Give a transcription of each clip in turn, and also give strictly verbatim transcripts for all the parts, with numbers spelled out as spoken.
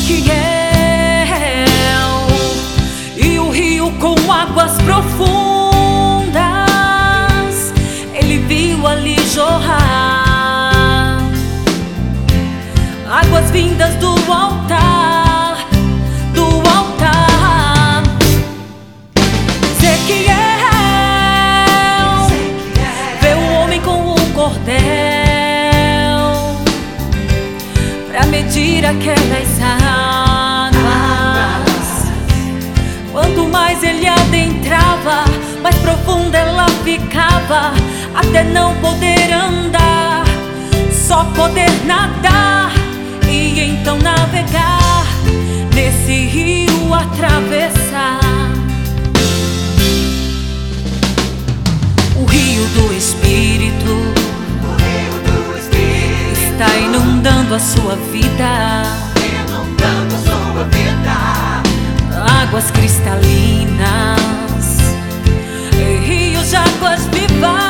Ezequiel, e o rio com águas profundas ele viu ali jorrar, águas vindas do altar, do altar. Ezequiel vê o homem com o cordel pra medir aquelas águas. Quanto mais ele adentrava, mais profunda ela ficava, até não poder andar, só poder nadar e então navegar nesse rio, atravessar. O rio do Espírito está inundando a sua vida, inundando a sua vida. Águas cristalinas, rios de águas vivas.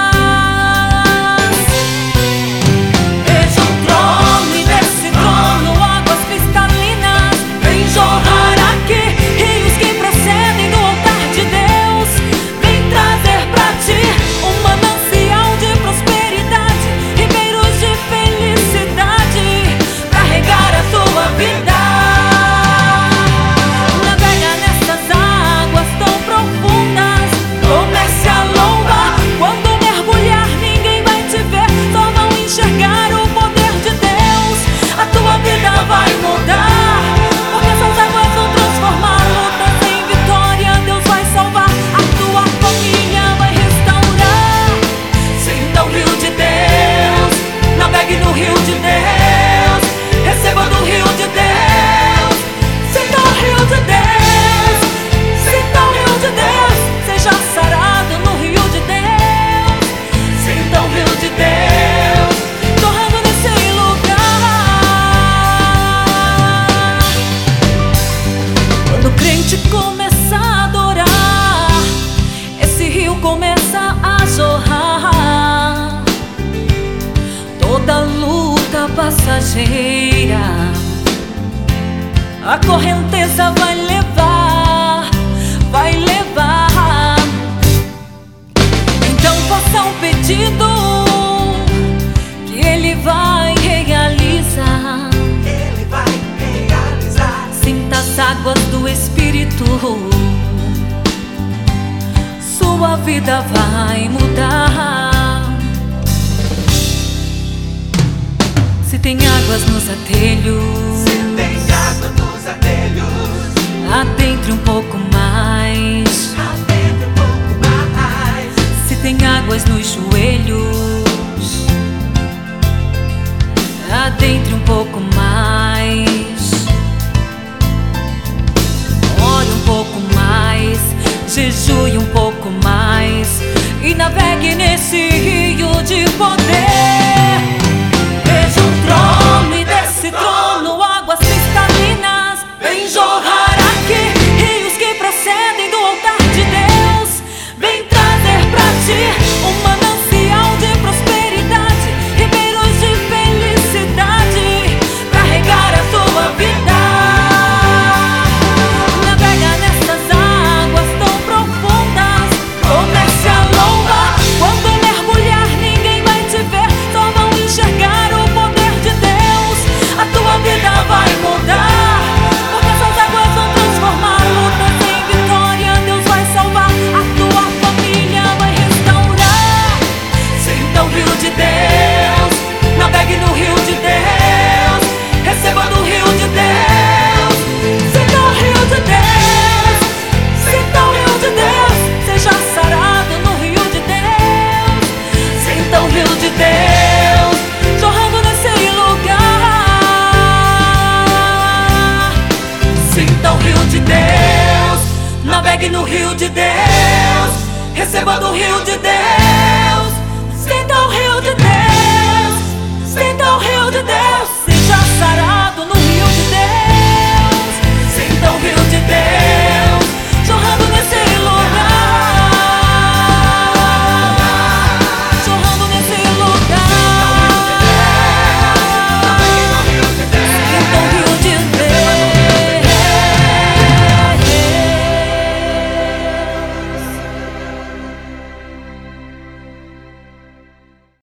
Veja o trono e desse trono, águas cristalinas vem jorrar aqui, rios que procedem do altar de Deus. Vem trazer pra ti um manancial de prosperidade, ribeiros de felicidade pra regar a tua vida. Começa a adorar, esse rio começa a jorrar. Toda luta passageira a correnteza vai levar, vai levar. Então faça um pedido que ele vai realizar. Ele vai realizar. Sinta as águas do Espírito, sua vida vai mudar. Se tem águas nos atelhos, Se tem água nos atelhos, adentre um pouco mais. adentre um pouco mais. Se tem águas nos joelhos, adentre um pouco mais. Ore um pouco mais, jejue um pouco mais e navegue nesse rio de poder. Veja o trono e desse trono, águas cristalinas vem jorrar aqui, rios que procedem do altar de Deus. Vem trazer pra ti um manancial de prosperidade, ribeiros de felicidade pra regar a tua vida. Navegue no rio de Deus, receba do rio de Deus.